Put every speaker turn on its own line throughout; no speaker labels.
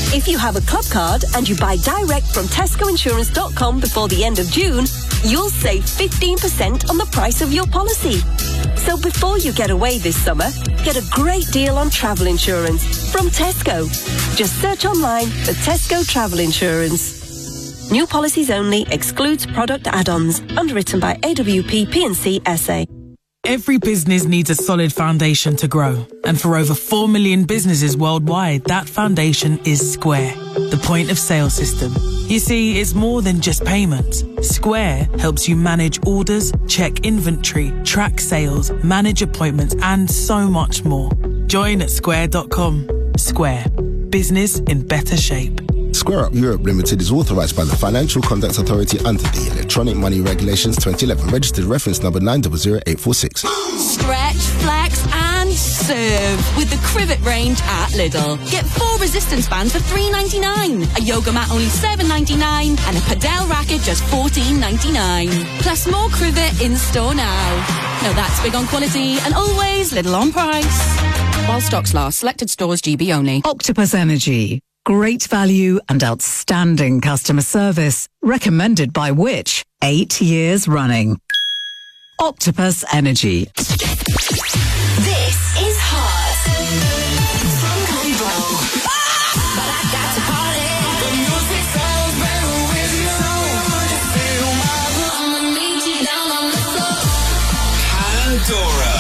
If you have a club card and you buy direct from tescoinsurance.com before the end of June, you'll save 15% on the price of your policy. So before you get away this summer, get a great deal on travel insurance from Tesco. Just search online for Tesco Travel Insurance. New policies only, excludes product add-ons. Underwritten by AWP P&C SA.
Every business needs a solid foundation to grow. And for over 4 million businesses worldwide, that foundation is Square, the point of sale system. You see, it's more than just payments. Square helps you manage orders, check inventory, track sales, manage appointments, and so much more. Join at square.com. Square. Business in better shape.
Square Up Europe Limited is authorised by the Financial Conduct Authority under the Electronic Money Regulations 2011, registered reference number 900846.
Stretch, flex and serve with the Crivet range at Lidl. Get 4 resistance bands for $3.99, a yoga mat only $7.99 and a padel racket just $14.99. Plus more Crivet in store now. Now that's big on quality and always Lidl on price. While stocks last, selected stores GB only.
Octopus Energy. Great value and outstanding customer service. Recommended by which? 8 years running. Octopus Energy.
This is hot. From control. But I got to party. The music sounds better with you. Feel my love. I'ma meet you down on the floor.
Pandora.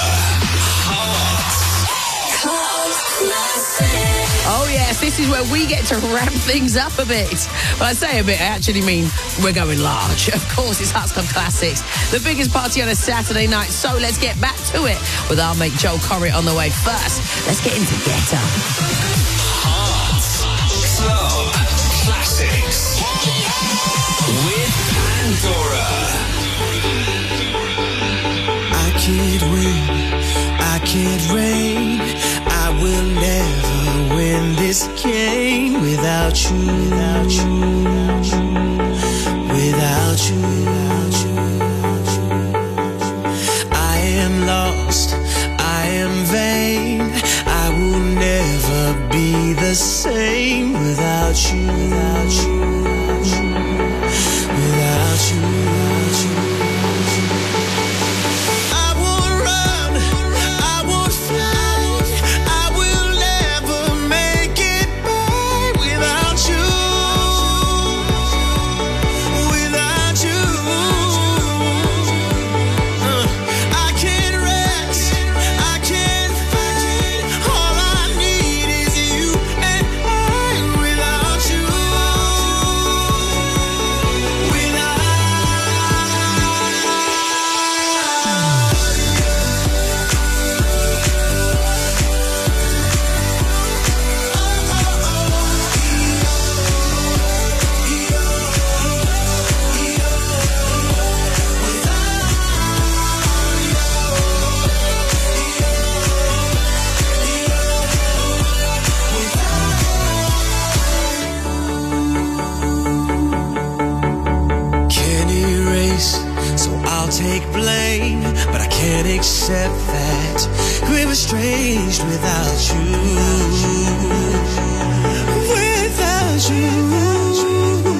Oh yes, this is where we get to ramp things up a bit. When I say a bit, I actually mean we're going large. Of course, it's Hearts Club Classics, the biggest party on a Saturday night. So let's get back to it with our mate Joel Corrie on the way. First, let's get into Get Up.
Hearts Club Classics with Pandora.
I can't win, I can't reign, I will never win this game without you, without you, without you, without you. I am lost, I am vain, I will never be the same without you, without you, without you, without you. Accept that we're estranged without you, without you.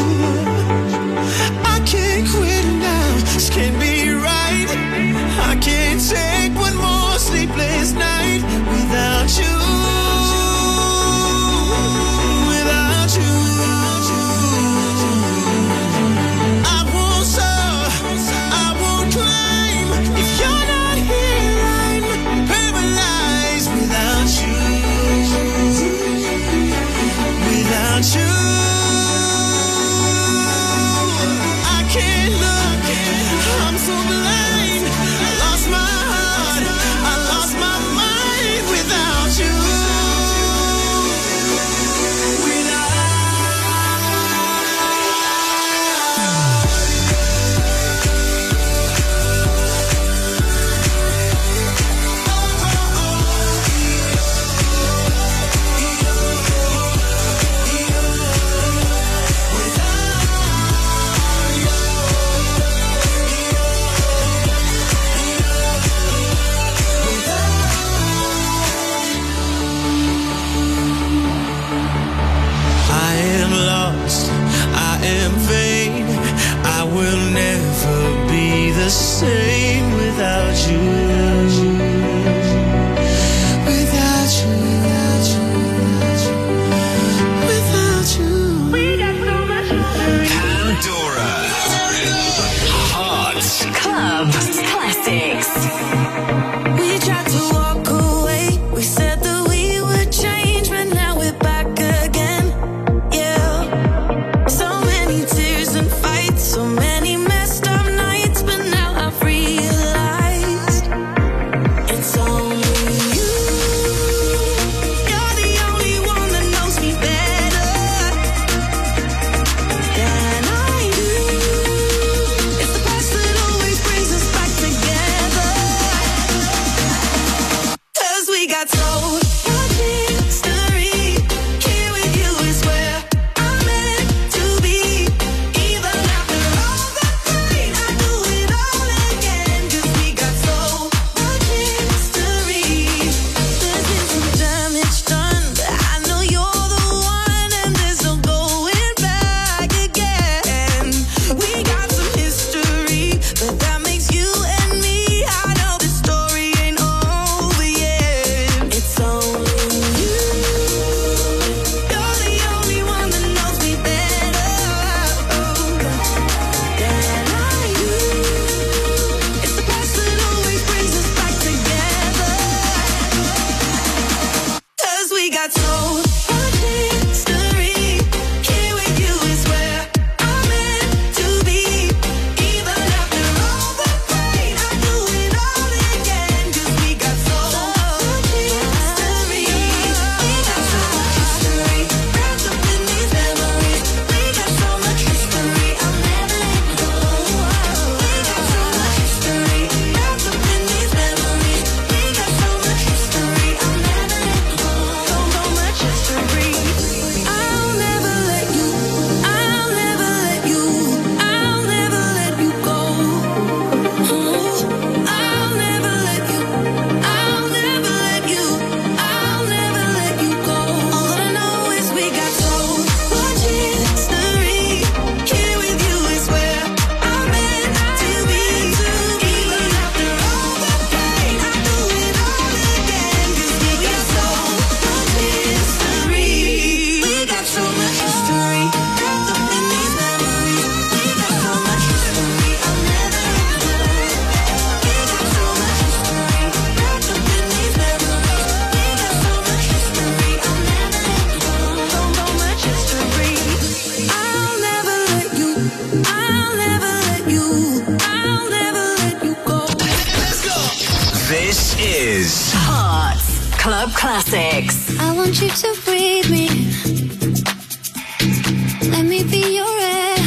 I can't quit now, this can't be right. I can't take one more sleepless night without you, without you. I won't serve, I won't claim if you're not here. I'm paralyzed without you. the same without you. Without you. Without you. We got so much
Pandora. Hot
Club Classics.
We tried to walk away. We said that we would change, but now we're back again. Yeah. So many tears and fights, so many messed up nights, but now I've realized it's only you. You're the only one that knows me better than I do. It's the past that always brings us back together. 'Cause we got so much history. Here with you is where I'm meant to be. Even after all the pain, I do it all again. 'Cause we got so much history. There's been some damage done, but I know you're the one, and there's no going back again. We got some history, but that makes you and me. I know the story ain't over yet. It's only you. You're the only one that knows me better than I do. It's the past that always brings us back together. 'Cause we got so much history. Here with you is where I'm meant to be. Even after all the pain, I do it all again. 'Cause we got so much history. We got so much history. Wrapped up in these memories. We got so much history. I'll never let you go. We got so much history. Wrapped up in these memories. We got so much history. I'll never let you go. So much history. I'll never let you. I'll never let you. I'll never let you go. I'll never let you. I'll never let you. I'll never let you go. All that I know is we got so much history. Here with you is where I'm meant to be. Even after all the pain, I do it all again. 'Cause we got so much history. We got so much history. Wrapped up in these memories. We got so much history. I'll never let you go. We got so much history. Wrapped up in these memories. We got so much history. I'll never let you go. So much history. I'll never let you. I'll never let you. I'll never let you go.
Let's go. This is
Hot Club Classics.
I want you to breathe me. Let me be your air.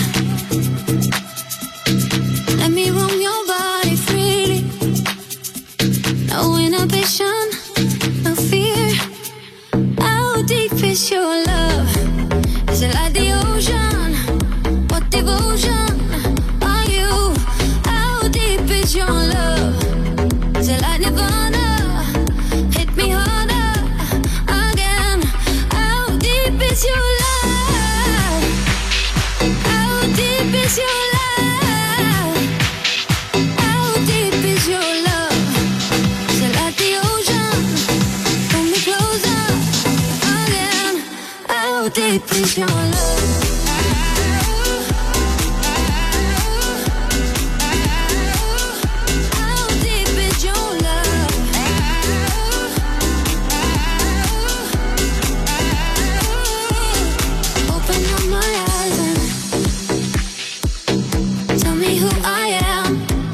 Let me roam your body freely. No inhibition, no fear. How deep is your love? Is it like the ocean? What devotion are you? How deep is your love? Is it like Nirvana? Hit me harder again. How deep is your love? How deep is your love? How deep is your love? Is it like the ocean? Pull me closer again. How deep is your love? How deep is your love? Open up my eyes and tell me who I am.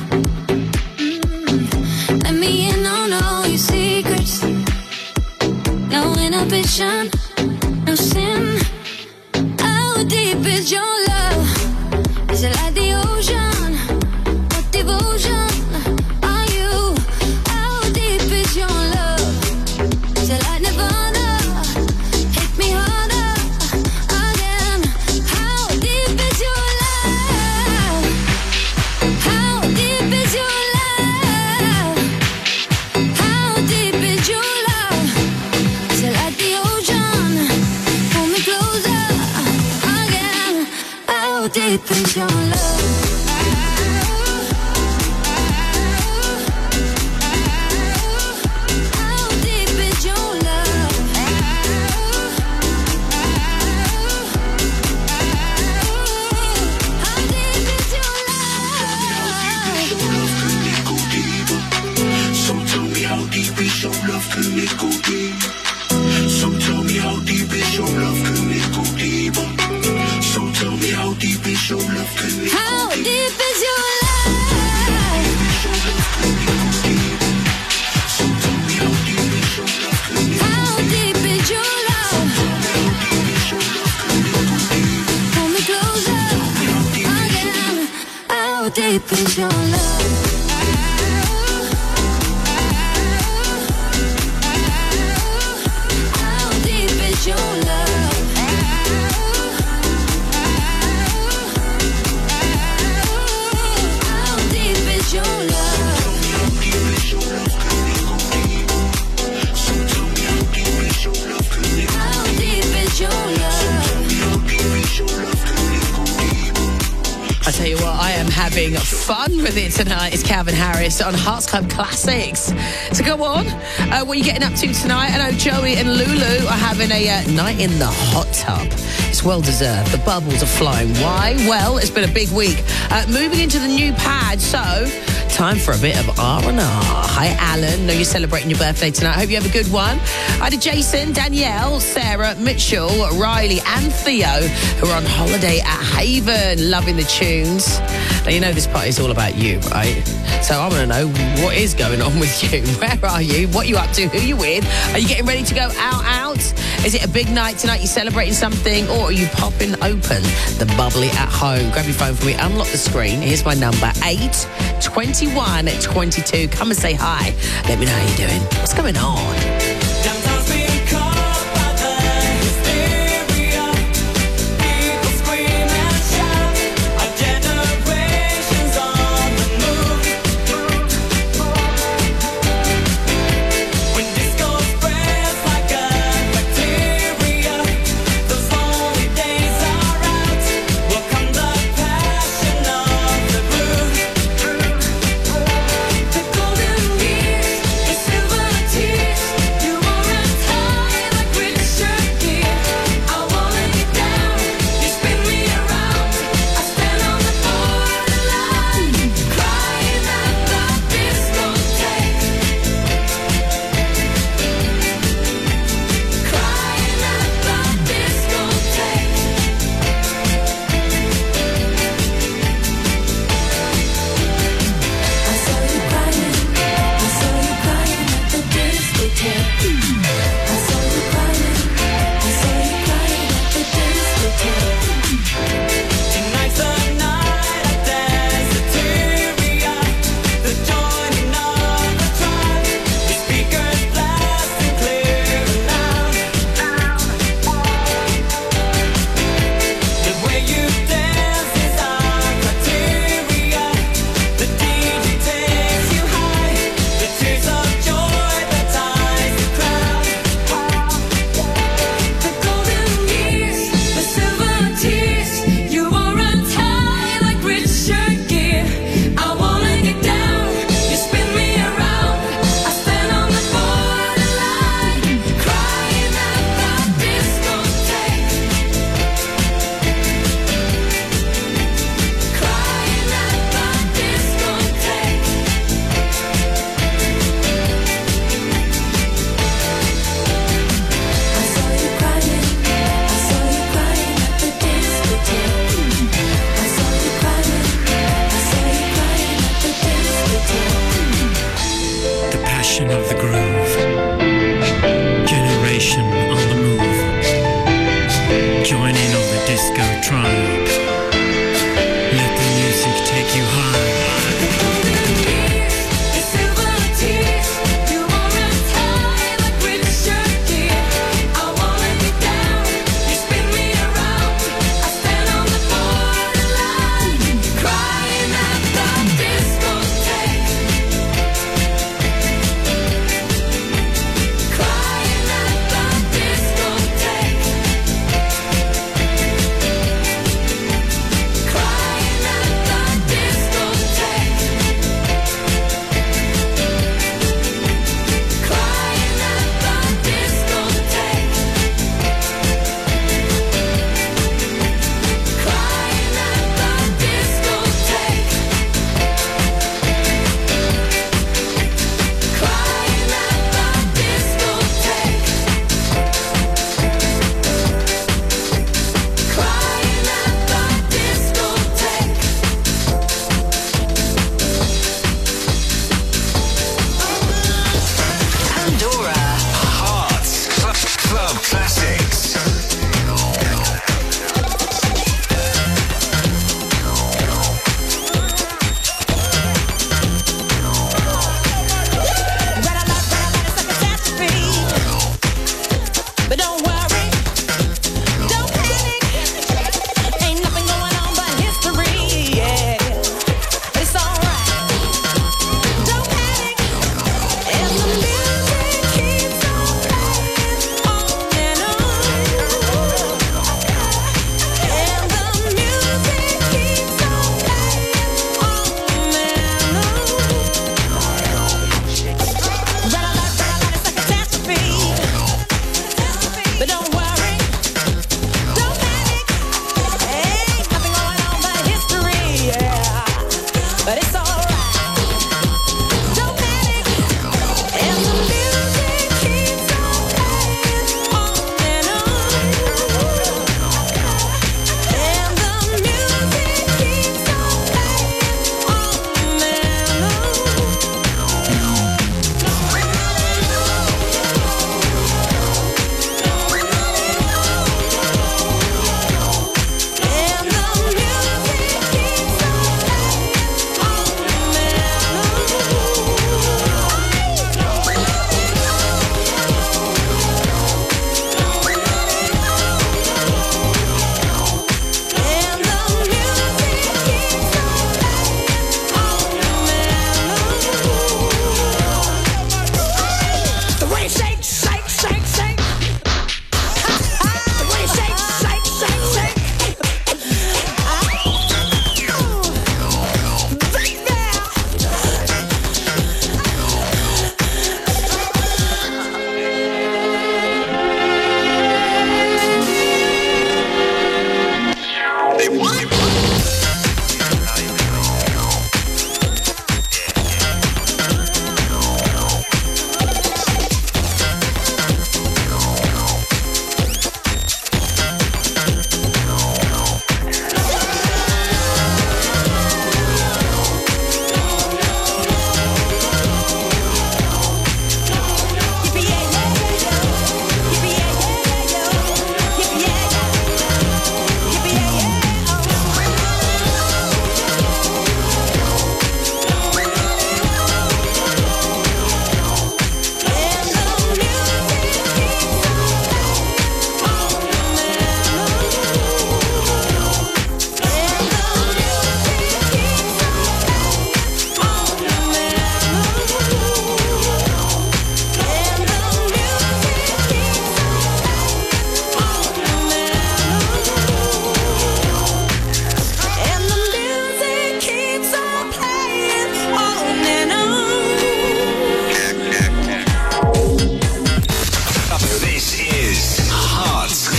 Let me in on all your secrets. No inhibition, no sin. How deep is your love? Is it like the ocean? What devotion are you? How deep is your love? Is it like Nirvana? Hit me harder again. How deep is your love? How deep is your love? How deep is your love? Is it like the ocean? Pull me closer again. How deep is your love? deep is your love? How deep is your love? How deep is your love? How deep is your love?
I tell you what, I am having fun with it tonight. It's Calvin Harris on Hearts Club Classics. So go on. What are you getting up to tonight? I know Joey and Lulu are having a night in the hot tub. It's well deserved. The bubbles are flying. Why? Well, it's been a big week. Moving into the new pad, so time for a bit of R&R. Hi, Alan. Know you're celebrating your birthday tonight. Hope you have a good one. Hi to Jason, Danielle, Sarah, Mitchell, Riley and Theo, who are on holiday at Haven. Loving the tunes. Now, you know this party's all about you, right? So I want to know what is going on with you. Where are you? What are you up to? Who are you with? Are you getting ready to go out? Is it a big night tonight? You celebrating something? Or are you popping open the bubbly at home? Grab your phone for me. Unlock the screen. Here's my number, 82122. Come and say hi. Let me know how you're doing. What's going on?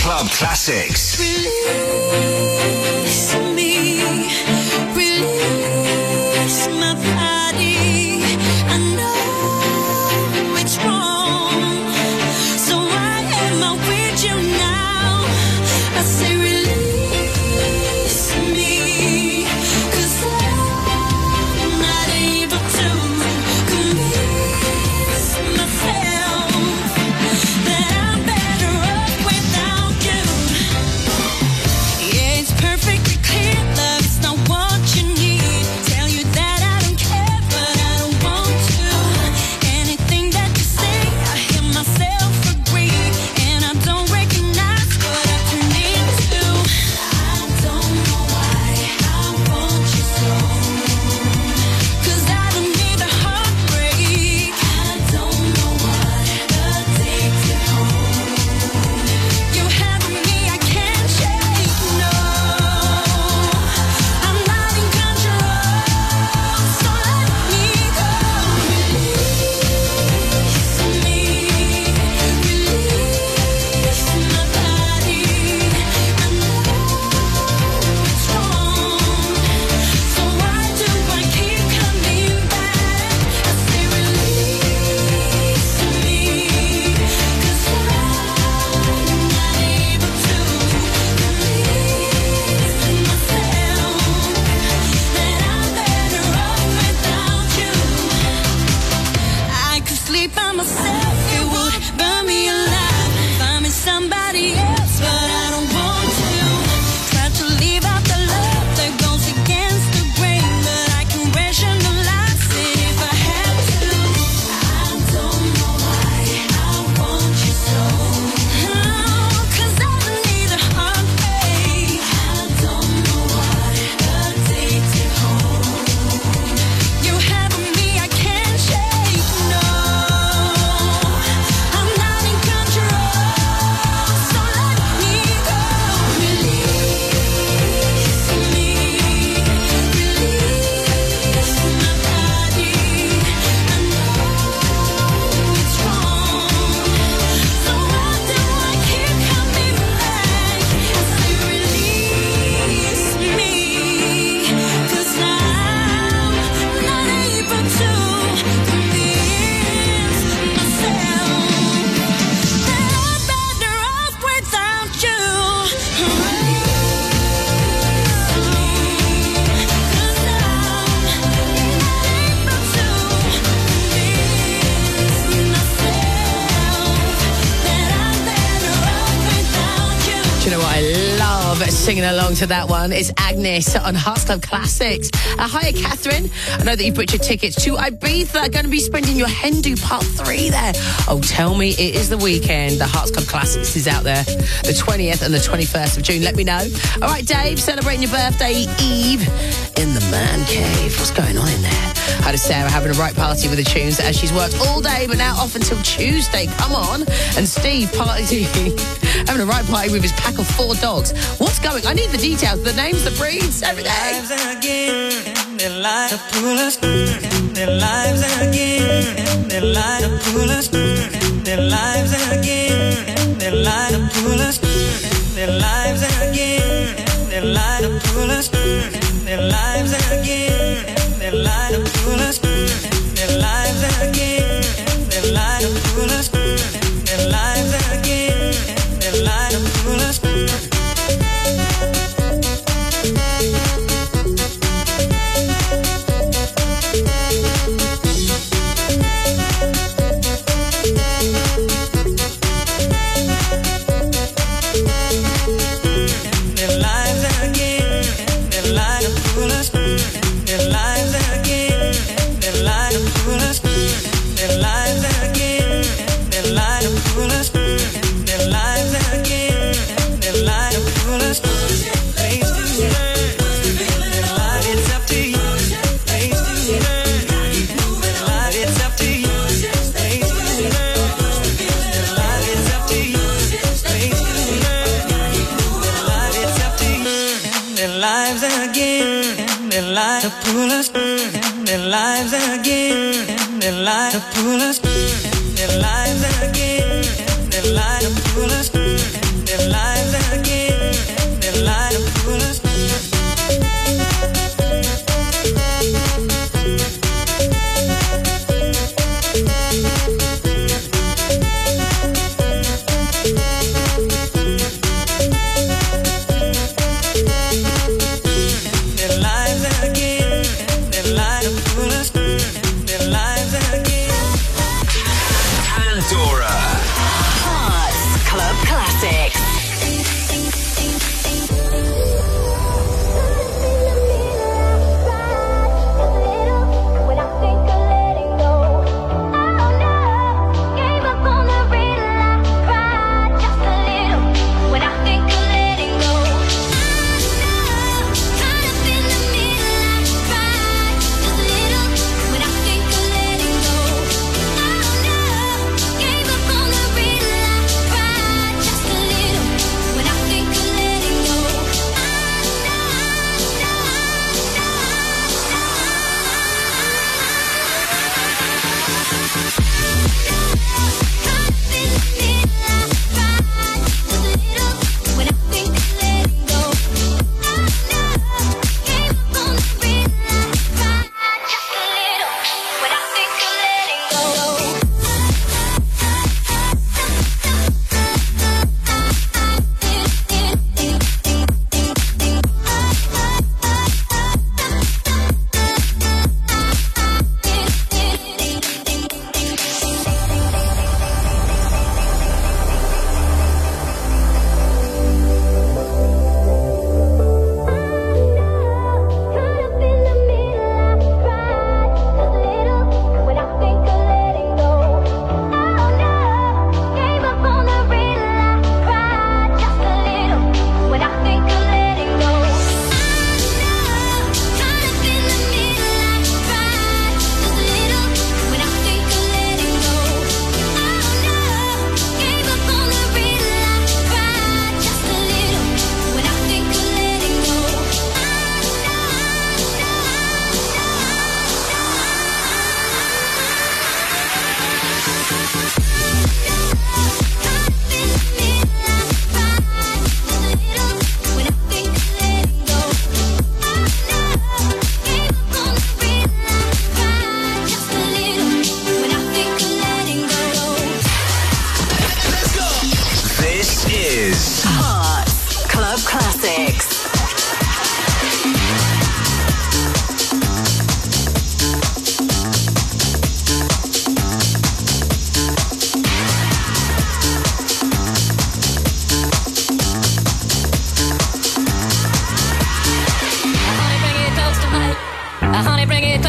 Club Classics.
Release me, release my body. I know it's wrong, so why am I with you now? I say release me, 'cause I'm not able to convince myself that I'm better off without you. Yeah, it's perfectly clear, love, it's not what you need. Tell you that I don't care, but I don't want to. Anything that you say, I hear myself agree, and I don't recognize what I turn into. I don't know why I want you so, 'cause I don't need a heartbreak. I don't know what addicted home. You have me, I can't shake, no. I'm not in control, so let me go. Release me, release my body. I know it's wrong, so why do I keep coming back? I say release me, 'cause I'm not able to convince myself that I'm better off without you. I could sleep by myself, it would burn me alive. Find me somebody else, but I don't want to. Try to leave out the love that goes against the grain, but I can rationalize it if I had to. I don't know why I want you so. Oh, 'cause I don't need a heartbreak. I don't know what addicted home. You have me, I can't shake, no. I'm not in control, so let me go. Release me, release my body. I know it's wrong, so why do I keep coming back? I say release me, 'cause I'm not able to convince myself that I'm better off without you.
Do you know what I love singing along to that one? It's Agnes on Hearts Club Classics. Hiya, Catherine. I know that you booked your tickets to Ibiza. Going to be spending your Hindu Part 3 there. Oh, tell me it is the weekend. The Hearts Club Classics is out there the 20th and the 21st of June. Let me know. All right, Dave, celebrating your birthday eve in the man cave. What's going on in there? Hi to Sarah, having a right party with the tunes as she's worked all day but now off until Tuesday. Come on. And Steve partying, having a right party with his pack of 4 dogs. What's going? I need the details, the names, the breeds, everything.
Lives again, their lives to pull us, their lives again, their lives to pull us, their lives again, their lives to pull us, their lives again, their lives to pull us, their lives again, their lives to pull us, their lives again, their lives to pull us, their lives again, their lives to pull us. their lives to pull us, their lives again, their lives to pull us, their lives again, their lives to pull us, their lives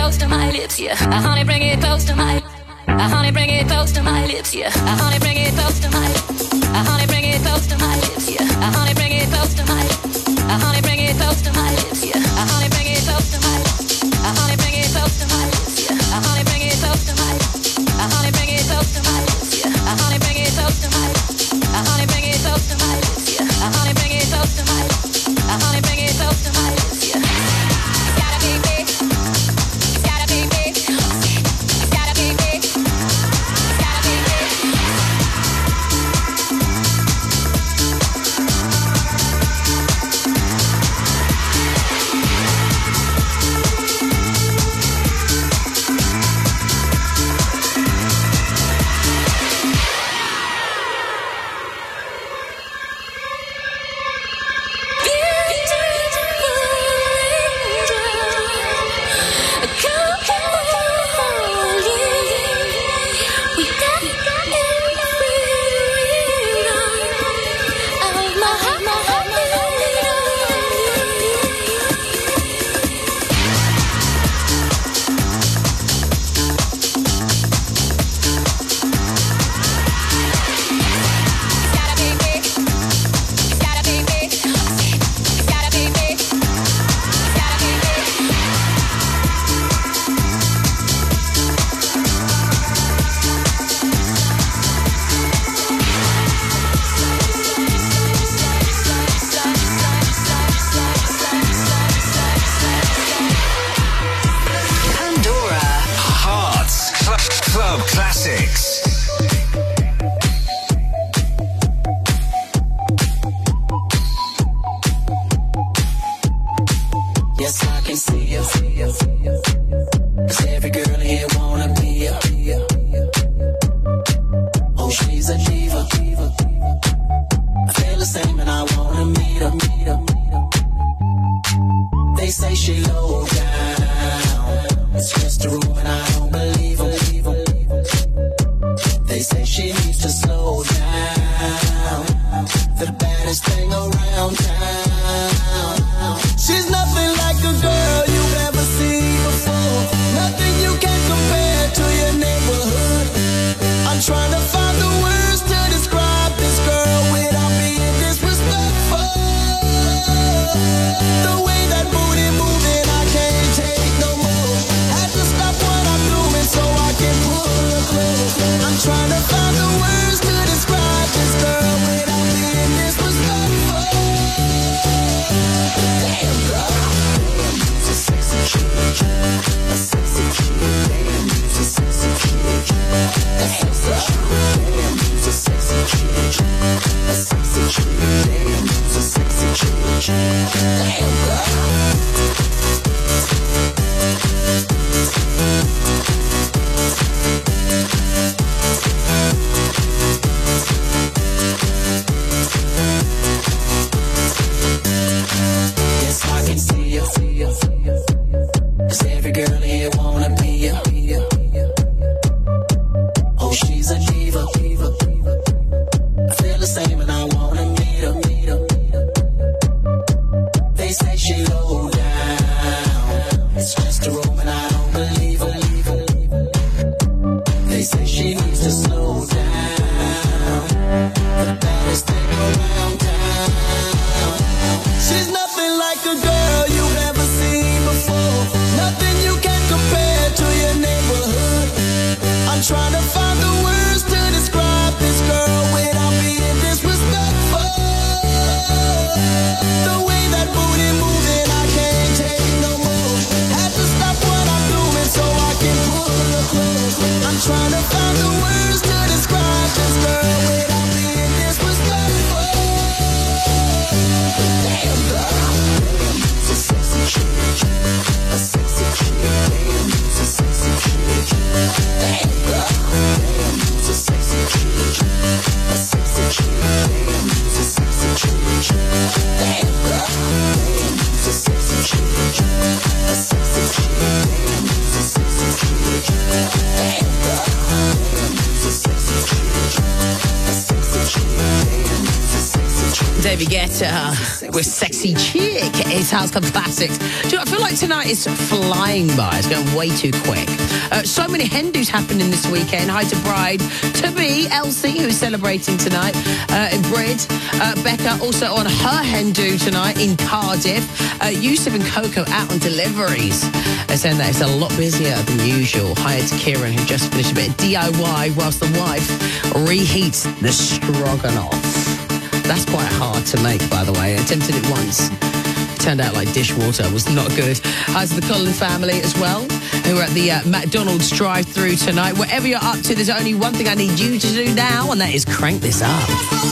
close to my lips, yeah. Honey, bring it close to my. Honey, bring it close to my lips, yeah. Honey, bring it close to my. Honey, bring it close to my lips, yeah. Honey, bring it close to my. Honey, bring it close to my lips, yeah. Honey, bring it close to my. Honey, bring it close to my lips, yeah. Honey, bring it close to my. Honey, bring it close to my lips, yeah. Honey, bring it close to my. Honey, bring it close to my lips, yeah. Honey, bring it close to my. Honey, bring it close to my lips, yeah. It's gotta be big. It's gotta be big. It's gotta be big. It's gotta be big.
David Guetta with Sexy Chick. It's House Club Classics. Do you know, I feel like tonight is flying by. It's going way too quick. So many hen do's happening this weekend. Hi to bride to be Elsie, who's celebrating tonight in Brid. Becca also on her hen do tonight in Cardiff. Yusuf and Coco out on deliveries. They're saying that it's a lot busier than usual. Hi to Kieran, who just finished a bit of DIY whilst the wife reheats the stroganoff. That's quite hard to make, by the way. I attempted it once. It turned out like dishwater. Was not good. Hi to the Cullen family as well, who are at the McDonald's drive-thru tonight. Whatever you're up to, there's only one thing I need you to do now, and that is crank this up.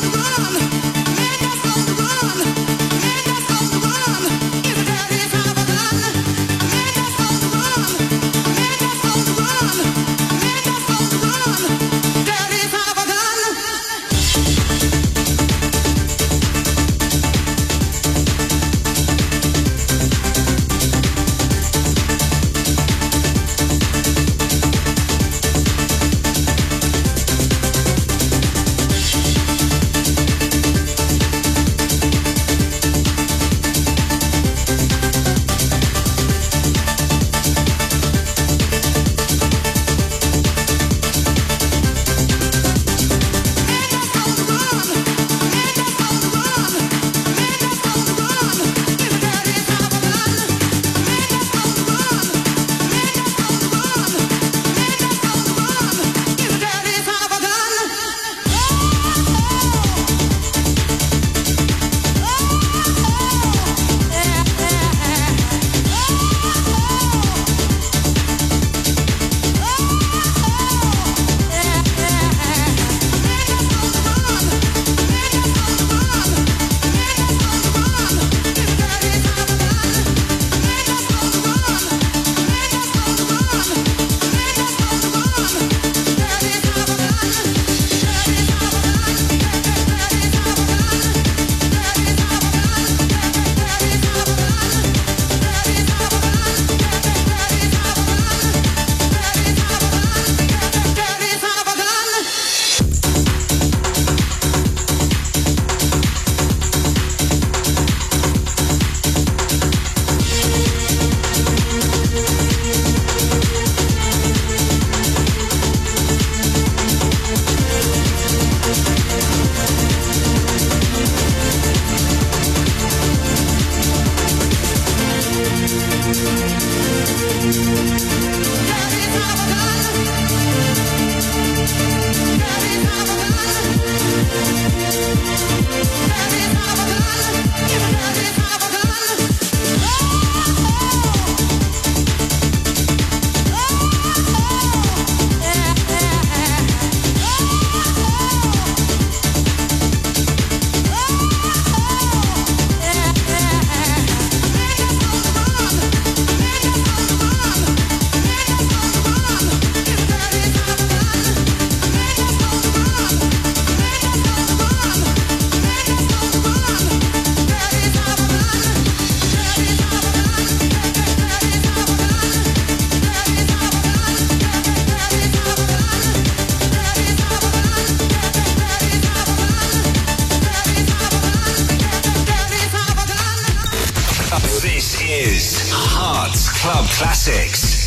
Club Classics.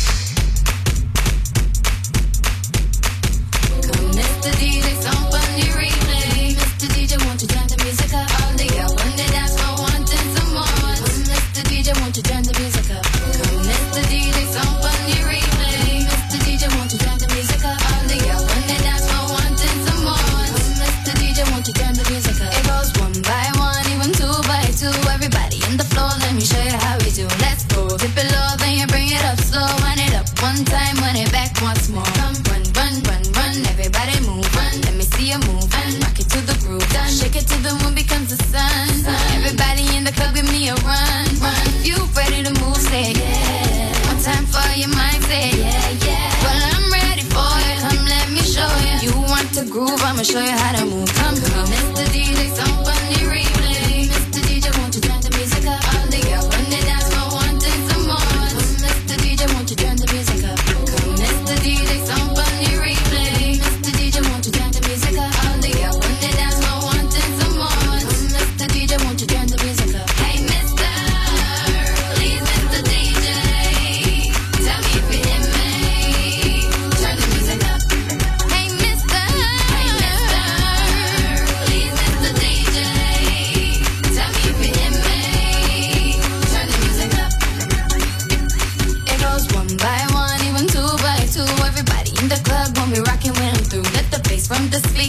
Mr. DJ, somebody replay. Mr. DJ, won't you turn the music up? All the girls on the dance floor wanting some more. Mr. DJ, won't you turn the music up? Mr. DJ, somebody replay. Mr. DJ, won't you turn the music up? All the girls on the dance floor wanting some more. Mr. DJ, won't you turn the music up? It goes one by one, even two by two. Everybody in the floor, let me show you how we do. Let's go. Dip it low, then you bring it up slow. Run it up one time, run it back once more. Come, run, run, run, run. Everybody move, run. Let me see you move, and rock it to the groove. Done. Shake it till the moon becomes the sun. Everybody in the club, give me a run, run. If you ready to move, say yeah. One time for your mind, say yeah, yeah. Well, I'm ready for it. Come, let me show you. You want to groove? I'ma show you how to move. Come, come, Mr. DJ, somebody replay. Mr. DJ, won't you turn the music up? All the girls on the dance floor wanting some more. Mr. DJ, won't you turn the music up? Come, Mr. DJ, somebody replay. Mr. DJ, won't you turn the music up? All the girls on the dance floor wanting some more. Mr. DJ,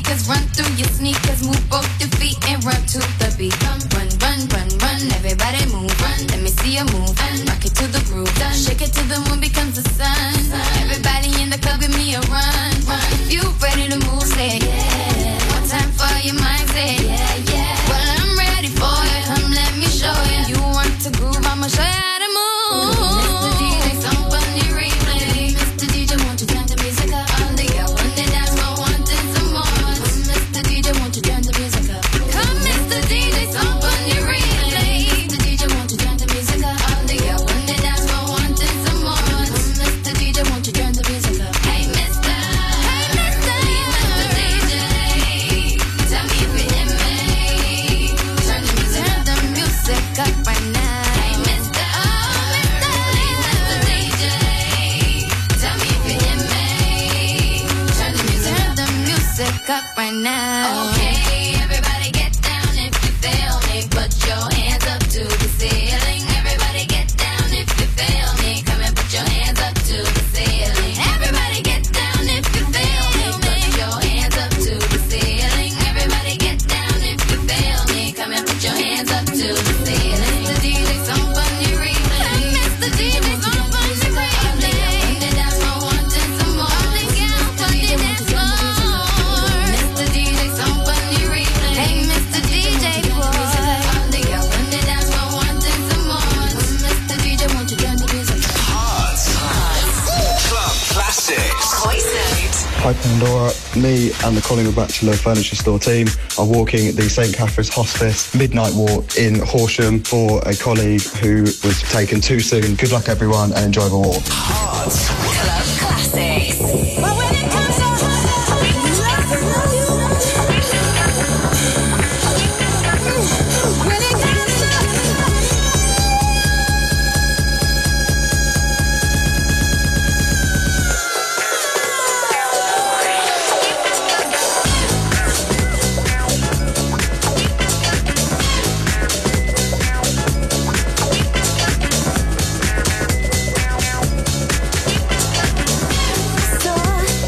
speakers, run through your sneakers, move both your feet and run to the beat. Run, run, run, run, everybody move. Run, let me see you move. Rock it to the groove. Shake it till the moon becomes the sun. Everybody in the club, give me a run. If you ready to move, say yeah. One time for your mind, say yeah, yeah. Well, I'm ready for you. Come, let me show you. You want to groove, I'ma show you how to move. Mr. DJ, somebody replay. Mr. DJ, won't you turn the music up? All the girls on the dance floor wanting some more. Mr. DJ, won't you turn the music up? Come, Mr. DJ, somebody replay. Mr. DJ, won't you turn the music up? All the girls on the dance floor wanting some more. Mr. DJ, won't you turn the music up? Hey, Mr. DJ, tell me if you hear me. Turn the music up right now. Hey, Mr. DJ, tell me if you hear me. Turn the music up right now. Okay, everybody get down if you feel me. Put your hands up to the ceiling. Everybody get down if you feel me. Come and put your hands up to the ceiling. Everybody get down if you feel me. Put your hands up to the ceiling. Everybody get down if you feel me. Come and put your hands up to the ceiling. Mr. DJ, somebody replay. Mr. DJ, somebody replay. The dance floor wanting some more. All the girls on the dance floor. Mr. DJ, somebody replay. Hey, Mr. DJ boy. All the girls on the dance floor wanting some more. Mr. DJ, won't you turn the music up?
Hearts. Club Classics.
Voice note.
Hi Pandora, me and the Collingwood Bachelor Furniture Store team are walking the St Catherine's Hospice midnight walk in Horsham for a colleague who was taken too soon. Good luck everyone and enjoy the walk.
Hearts.
Club Classics. Well, when it comes to
So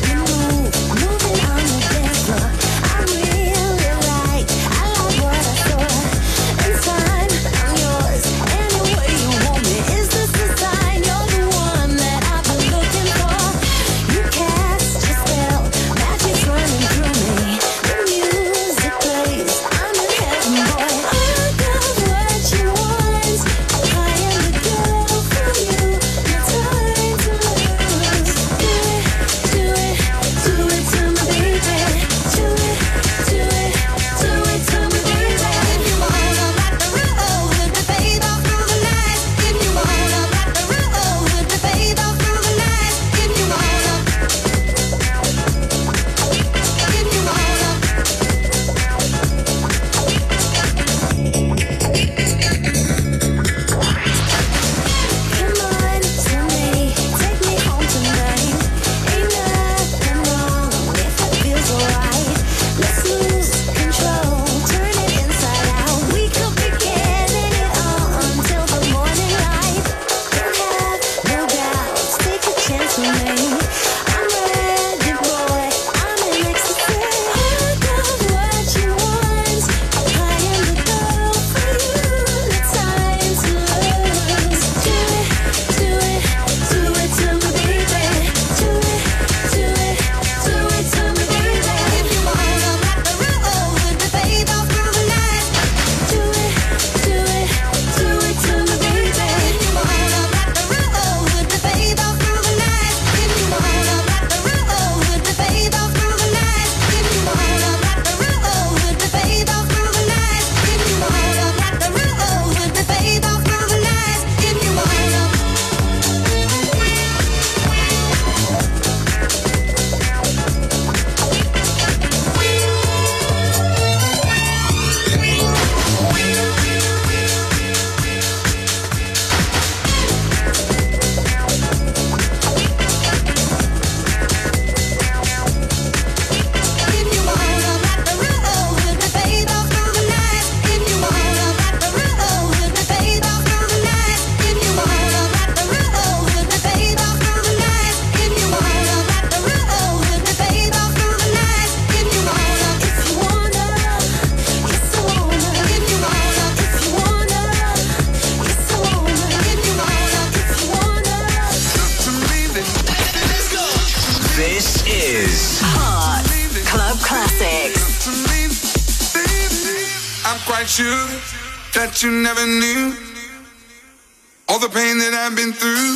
sugar that you never knew. All the pain that I've been through.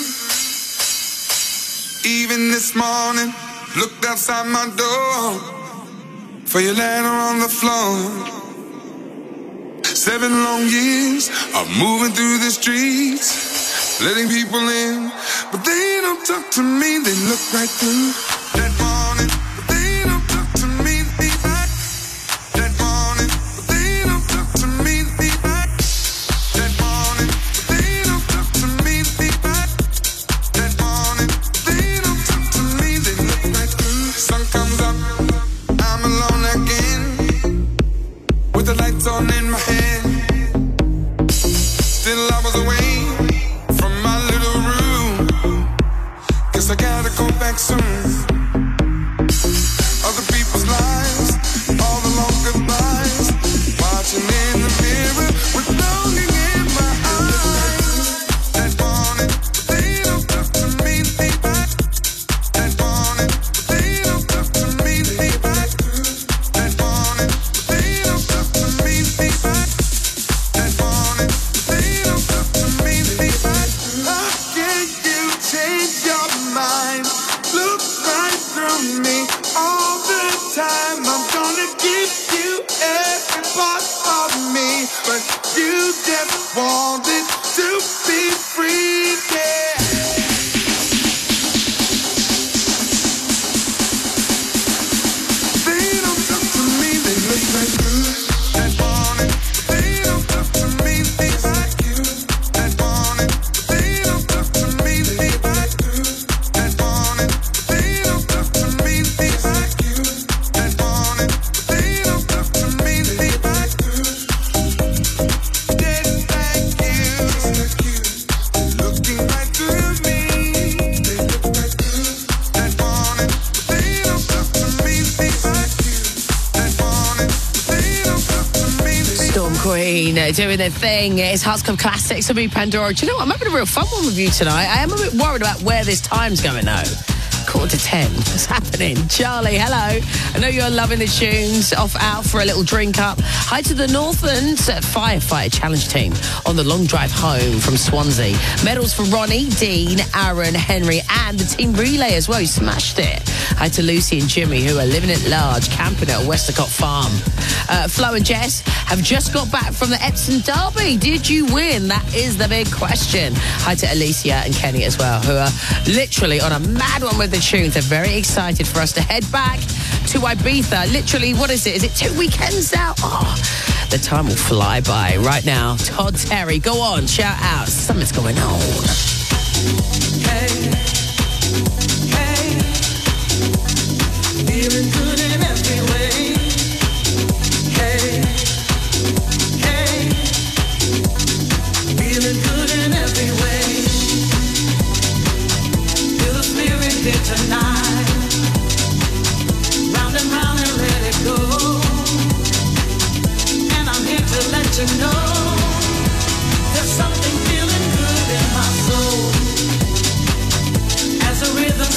Even this morning, looked outside my door for your letter on the floor. 7 long years of moving through the streets, letting people in, but they don't talk to me. They look right through that morning, but they don't talk to me. They back that morning, but they don't talk to me. They back that morning, but they don't talk to me. They back that morning, but they don't talk to me. They look right through. Sun comes up, I'm alone again, with the lights on in my head. Still I was away from my little room. Guess I gotta go back soon. Other people's lives, all the long goodbyes, watching in the mirror with longing in my eyes. That morning, but they don't talk to me. They back that morning, but they don't talk to me. They back that morning, but they don't talk to me. They back that morning. How can you change your mind? Look right through me all the time. I'm gonna give you every part of me, but you just wanted to be free, yeah. They don't talk to me, they look right through that morning. They don't talk to me, they like you. That morning, they don't talk to me, they like you. That morning, they don't talk to me, they like you. That morning, they don't talk to me, they like you. Dead like you, looking right through me. They look right through that morning, they don't talk to me, they like you. That morning, they don't talk to me, they
Storm Queen doing their thing. It's Hearts Club Classics with me, Pandora. Do you know what? I'm having a real fun one with you tonight. I am a bit worried about where this time's going, though. 9:45. What's happening? Charlie, hello. I know you're loving the tunes. Off out for a little drink up. Hi to the Northlands Firefighter Challenge team on the long drive home from Swansea. Medals for Ronnie, Dean, Aaron, Henry, and the team relay as well. You smashed it. Hi to Lucy and Jimmy, who are living at large, camping at Westacott Farm. Flo and Jess have just got back from the Epsom Derby. Did you win? That is the big question. Hi to Alicia and Kenny as well, who are literally on a mad one with the tunes. They're very excited for us to head back to Ibiza. Literally, what is it? Is it 2 weekends now? Oh, the time will fly by. Right now, Todd Terry, go on, shout out. Something's going on.
Hey, hey, feeling good in every way. Hey, hey, feeling good in every way. Feel the spirit here tonight. Round and round and let it go. And I'm here to let you know there's something feeling good in my soul. As the rhythm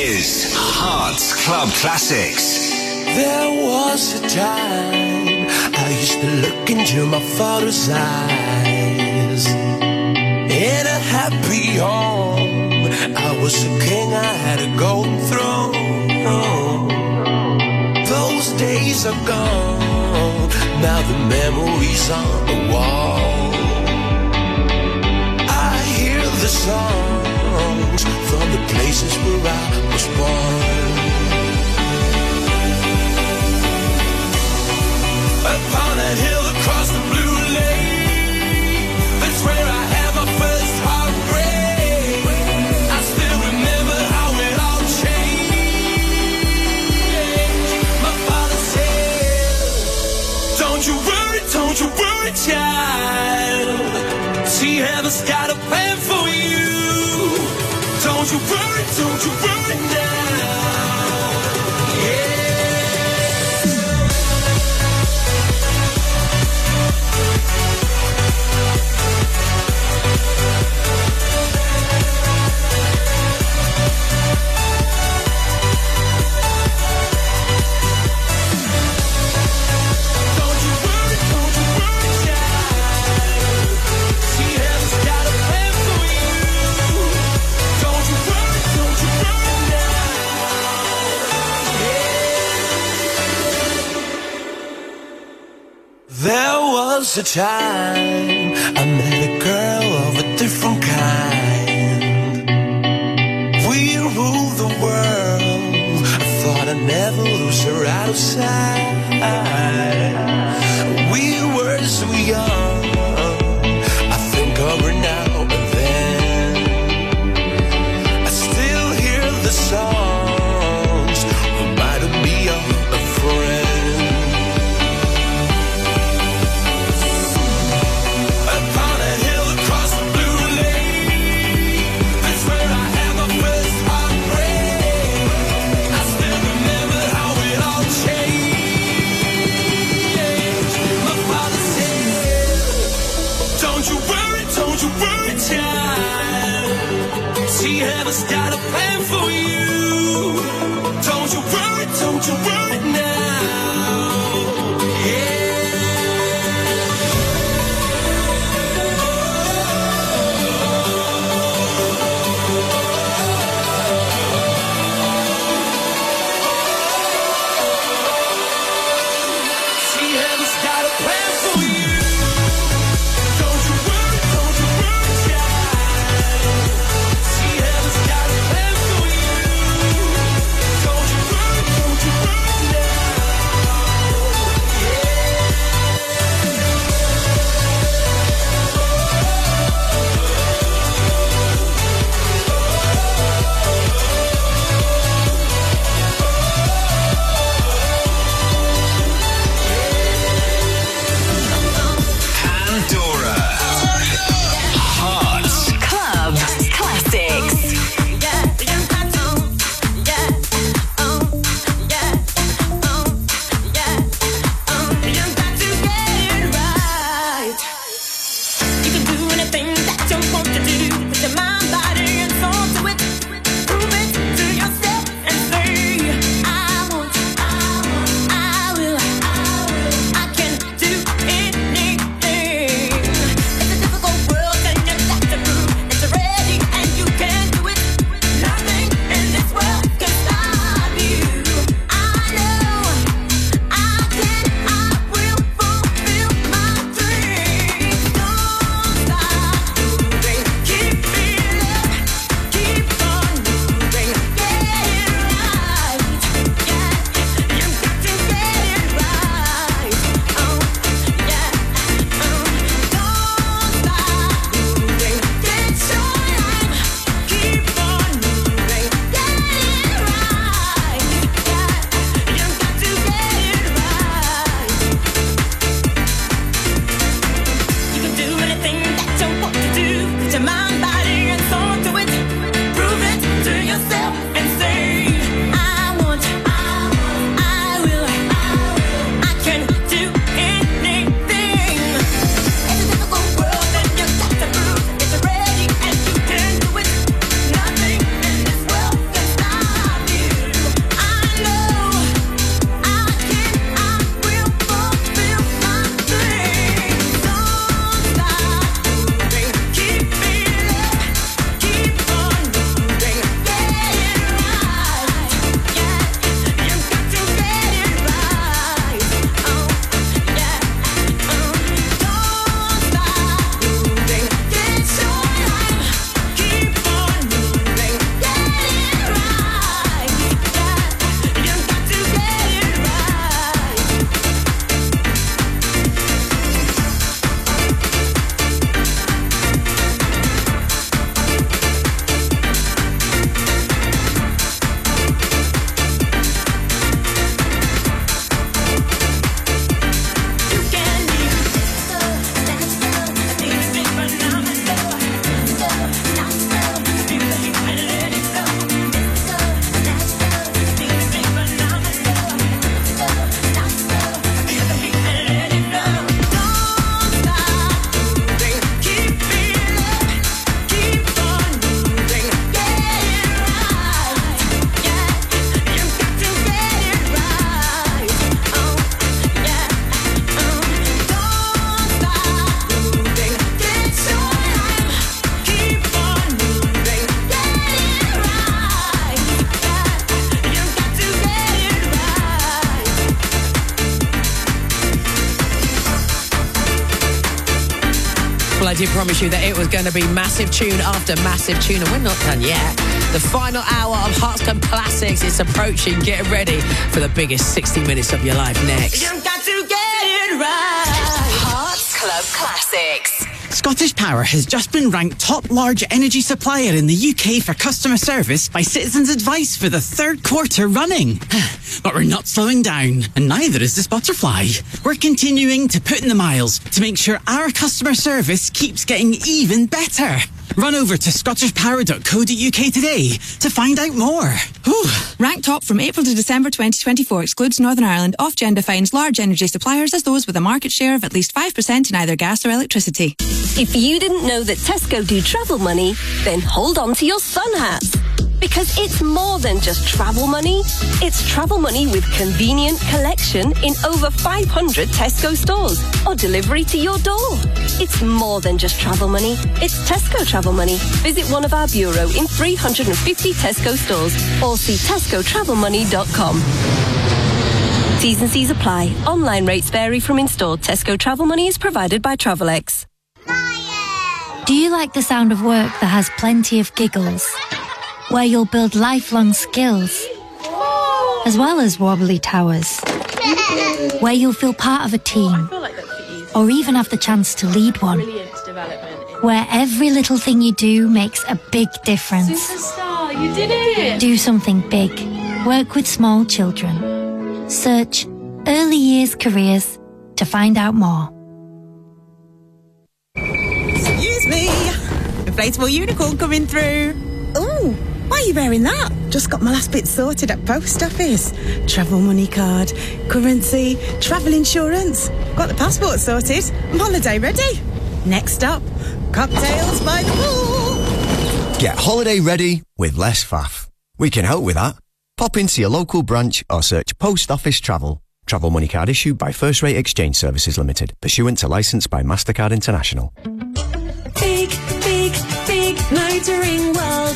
is Hearts Club Classics.
There was a time I used to look into my father's eyes. In a happy home, I was a king, I had a golden throne. Those days are gone, now the memories on the wall. I hear the songs from the places where I was born. Upon a hill across the blue lake, that's where I had my first heartbreak. I still remember how it all changed. My father said, don't you worry, child. See, heaven's got a plan for you. Don't you worry now. Yeah. There was a time I met a girl of a different kind. We ruled the world. I thought I'd never lose her out of sight. We were so young, I think of her now and then. I still hear the songs reminding me of a friend. See, heaven's got a plan for you. Don't you worry now. Yeah. See, heaven's got a plan for you. Don't you worry, child. See, heaven's got a plan for you.
Well, I did promise you that it was going to be massive tune after massive tune, and we're not done yet. The final hour of Hearts Club Classics is approaching. Get ready for the biggest 60 minutes of your life next.
You got to get it right.
Hearts Club Classics.
Scottish Power has just been ranked top large energy supplier in the UK for customer service by Citizens Advice for the third quarter running. But we're not slowing down, and neither is this butterfly. We're continuing to put in the miles to make sure our customer service keeps getting even better. Run over to scottishpower.co.uk today to find out more. Whew.
Ranked top from April to December 2024 excludes Northern Ireland. Ofgem defines large energy suppliers as those with a market share of at least 5% in either gas or electricity.
If you didn't know that Tesco do travel money, then hold on to your sun hats. Because it's more than just travel money. It's travel money with convenient collection in over 500 Tesco stores or delivery to your door. It's more than just travel money. It's Tesco travel money. Visit one of our bureau in 350 Tesco stores or see tescotravelmoney.com. T's and C's apply. Online rates vary from in-store. Tesco travel money is provided by Travelex.
Do you like the sound of work that has plenty of giggles? Where you'll build lifelong skills, as well as wobbly towers. Where you'll feel part of a team, or even have the chance to lead one. Where every little thing you do makes a big difference.
Superstar, you did it!
Do something big. Work with small children. Search early years careers to find out more.
Excuse me. Inflatable unicorn coming through. Ooh, why are you wearing that? Just got my last bit sorted at post office. Travel money card, currency, travel insurance. Got the passport sorted. I'm holiday ready. Next up, cocktails by the pool.
Get holiday ready with less faff. We can help with that. Pop into your local branch or search Post Office Travel. Travel money card issued by First Rate Exchange Services Limited, pursuant to licence by MasterCard International.
Big, big, big motoring world.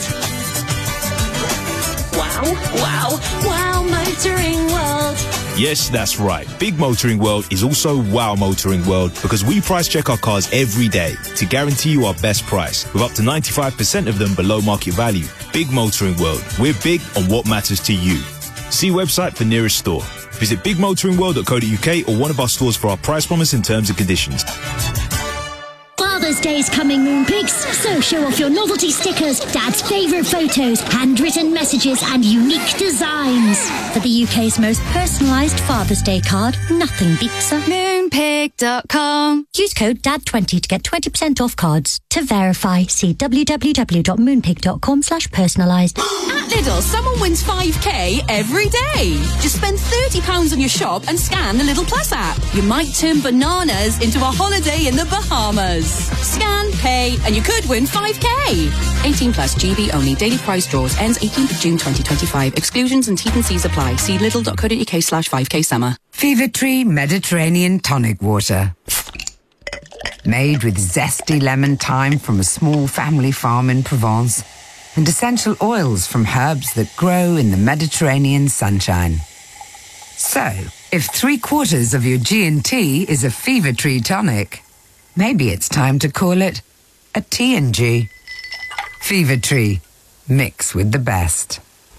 Wow, wow, wow, motoring world.
Yes, that's right. Big Motoring World is also Wow Motoring World because we price check our cars every day to guarantee you our best price with up to 95% of them below market value. Big Motoring World. We're big on what matters to you. See website for nearest store. Visit bigmotoringworld.co.uk or one of our stores for our price promise and terms and conditions.
Father's Day's coming, Moonpigs, so show off your novelty stickers, Dad's favourite photos, handwritten messages and unique designs. For the UK's most personalised Father's Day card, nothing beats a Moonpig.com. Use code DAD20 to get 20% off cards. To verify, see www.moonpig.com/personalised.
At Lidl, someone wins 5k every day. Just spend £30 on your shop and scan the Lidl Plus app. You might turn bananas into a holiday in the Bahamas. Scan, pay, and you could win 5k. 18 plus GB only. Daily prize draws. Ends 18th of June 2025. Exclusions and T's and C's apply. See lidl.co.uk/5k summer.
Fever Tree Mediterranean Tonic Water. Made with zesty lemon thyme from a small family farm in Provence and essential oils from herbs that grow in the Mediterranean sunshine. So, if 3/4 of your G&T is a Fever Tree tonic, maybe it's time to call it a T&G. Fever Tree. Mix with the best.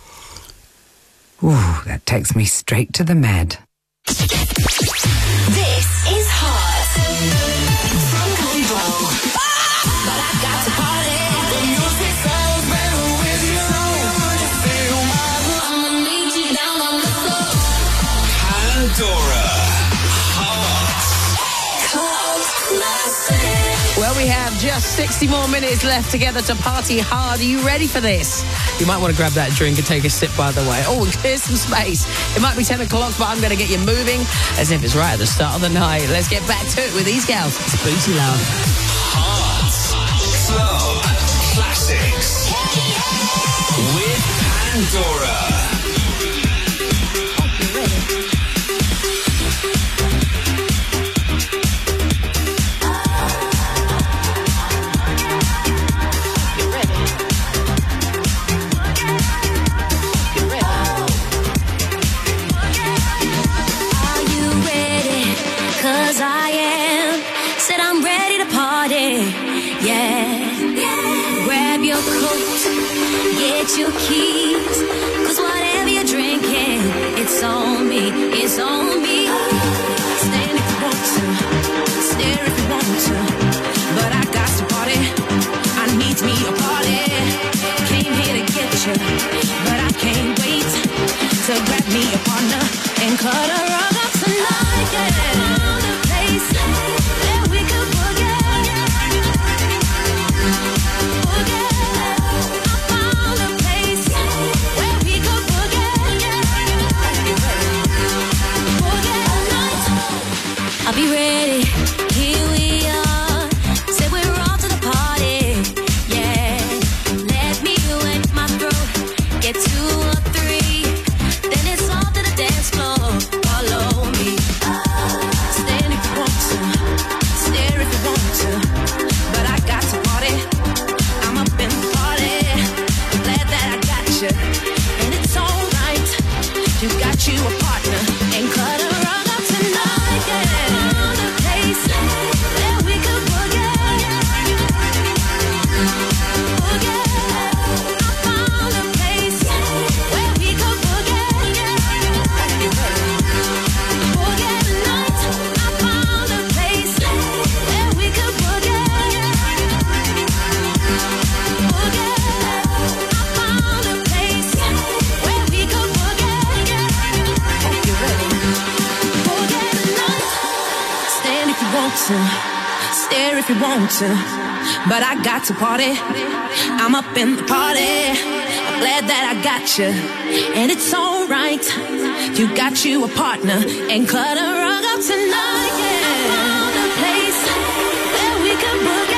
Ooh, that takes me straight to the med.
This is Heart from Control. But I got to party. The music sounds better with you. I'ma need you down on the floor.
Pandora Hearts
Club Classic.
Well, we have just 60 more minutes left together to party hard. Are you ready for this? You might want to grab that drink and take a sip, by the way. Oh, and clear some space. It might be 10 o'clock, but I'm going to get you moving as if it's right at the start of the night. Let's get back to it with these gals. It's Booty Love.
Hearts Club Classics with Pandora.
Cause I am, said I'm ready to party.
get your keys. 'Cause whatever you're drinking, it's on me, it's on me. Stand if you want to, stare if you want to, but I got to party. I need me a party. Came here to get you, but I can't wait to grab me a partner and cut a rug up tonight. Yeah, found a place that we could forget. I'll be ready, here we are. Said we're off to the party, yeah. Let me wet my throat, get 2 or 3. Then it's off to the dance floor, follow me. Stand if you want to, stare if you want to, but I got to party, I'm up in the party. I'm glad that I got you, and it's alright. You got you a partner, and cut a rug up tonight, yeah. Stare if you want to, but I got to party. I'm up in the party. I'm glad that I got you, and it's alright. You got you a partner, and cut a rug up tonight. Yeah, I found a place where we can boogie.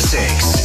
6.